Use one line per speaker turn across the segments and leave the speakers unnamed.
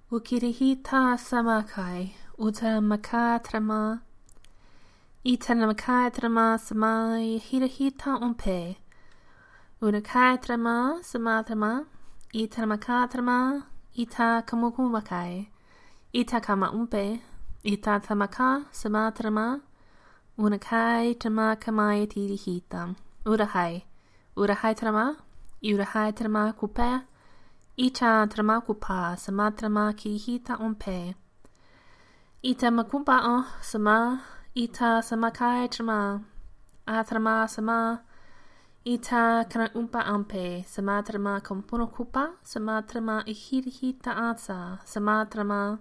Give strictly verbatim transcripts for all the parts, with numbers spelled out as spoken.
Ukirihita samakai, utaramaka trama, itaramaka trama samai, hirahita umpe, unakai trama samatrama, itaramaka trama, ita kamukumakai, ita kama umpe, ita tamaka samatrama, unakai trama kamai tirihita, urahai, urahai trama, urahai trama kupe, ita trama kupa sama trama kirihita umpe. Ita makupa o sama, ita samakai trama, atrama sama, ita kana umpa umpe, sama trama kompuno kupa, sama trama ihirihita asa, sama trama,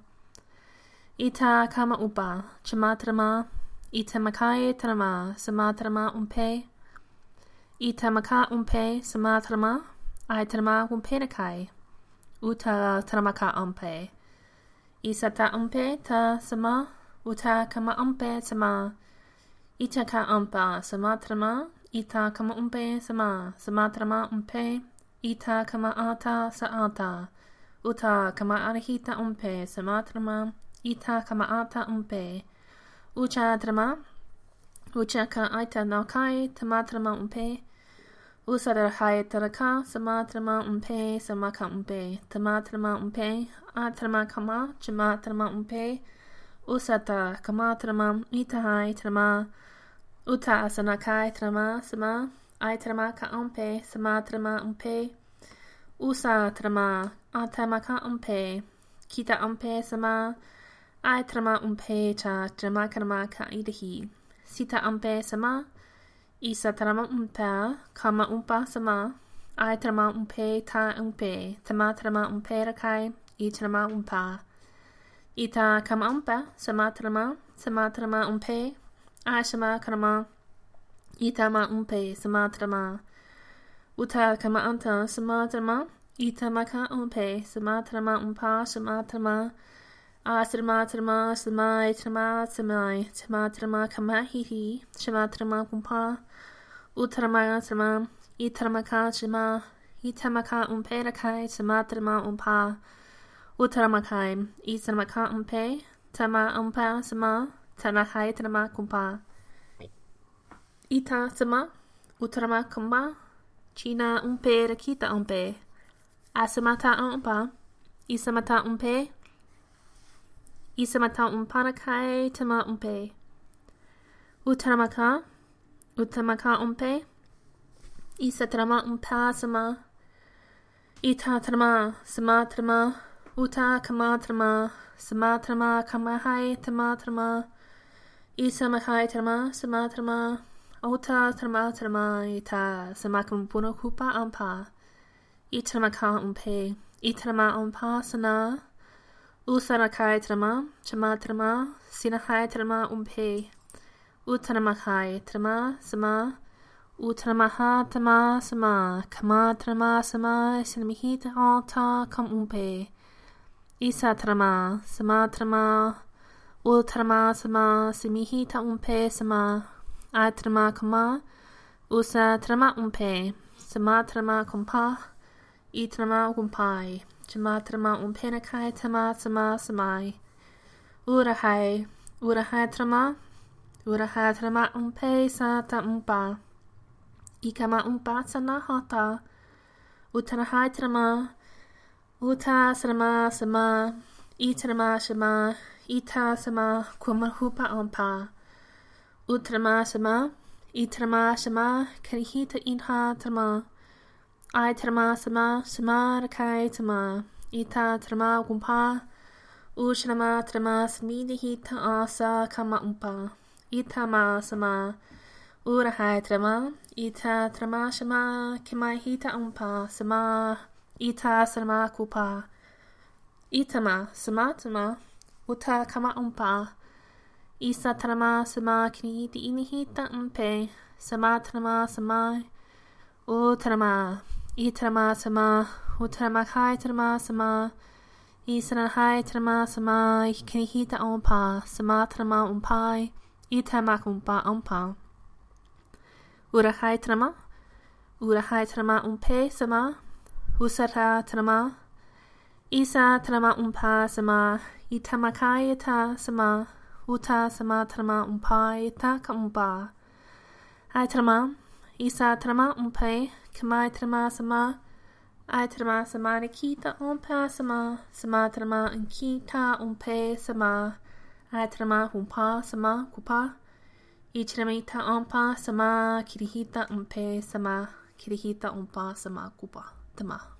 ita kama upa, chama trama, ita makai trama, sama trama umpe, ita maka umpe, sama trama, ai trama umpe nakai. Uta tramaka umpe. Isata umpe ta sama. Uta kama umpe sama. Ita ka umpa sama trama. Ita kama umpe sama. Sama trama umpe. Ita kama ata sa ata. Uta kama arihita umpe sama trama. Ita kama ata umpe. Ucha trama. Ucha ka aita nakai tama trama umpe. Usadarahai taraka samatrama umpe samaka umpe tamatrama umpe atrama kama chamatrama umpe usata kamatrama itahai trama uta asanakai trama sama aitrama ka umpe samatrama umpe usa trama atamaka umpe kita umpe sama aitrama umpe cha trama karma ka idahi sita umpe sama Isa trama umpa, kama umpa sama, ai trama umpe ta umpe, tama trama umpe rakai, I trama umpa. Ita kama umpa, sama trama, sama trama umpe, ai sama karama, ita ma umpe, sama trama. Uta kama anta, sama trama, ita maka umpe, sama trama umpa, sama trama. Asrama trama samai trama samai trama trama kama hihi trama trama kumpa utrama trama itramaka trama itamaka umpe rakai trama trama umpa utramakai itramaka umpe tama umpa sama tanakai trama kumpa ita sama utrama kumpa china umpe rakita umpe asamata umpa isamata umpe Isamata umpanakai tama umpe. Utaramaka. Utamaka umpe. Isatrama umpa sama. Ita trama. Sama trama. Uta kama trama. Sama trama kamahai tama trama. Isamakai trama. Sama trama. Ota trama trama. Ita samakumpuno kupa umpa. Itramaka umpe. Itrama umpa sana. Usanakai trama, chama trama, sinakai trama umpe. Utanamakai trama, sama. Utanamaha trama, sama. Kama trama, sama. Sinamihita alta kam umpe. Isa trama, sama trama. Utrama, sama. Simihita umpe, sama. Atrama kama. Usa trama umpe. Sama trama kumpa. Itrama kumpai. Chamatrama umpenakai tama sama samai. Urahai. Urahai trama. Urahai trama umpe sata umpa. Ikama umpa sana hata. Utanahai trama. Uta sama sama. Itrama sama. Ita sama kumahupa umpa. Utrama sama. Itrama sama. Karihita inha trama. I trama sama sama rakai tama ita trama kumpa ushrama trama smidihita asa kama umpa ita ma sama urahai trama ita trama sama kimahita umpa sama ita sama kupa ita ma sama tama uta kama umpa isa trama sama kinihita inihita umpe sama trama sama utrama Itrama sama, utramakai trama sama, isanahai trama sama, kinihita umpa, sama trama umpai, itamak umpa umpa. Urahai trama, urahai trama umpe sama, usara trama, Isa trama umpa sama itamakai sama uta sama trama umpa ita ka umpa. Ai trama isa trama umpe kamai trama sama ai trama sama nikita umpa sama sama trama nkita umpe sama ai trama umpa sama kupa. Ichramita umpa sama kirihita umpe sama kirihita umpa sama kupa. Tama.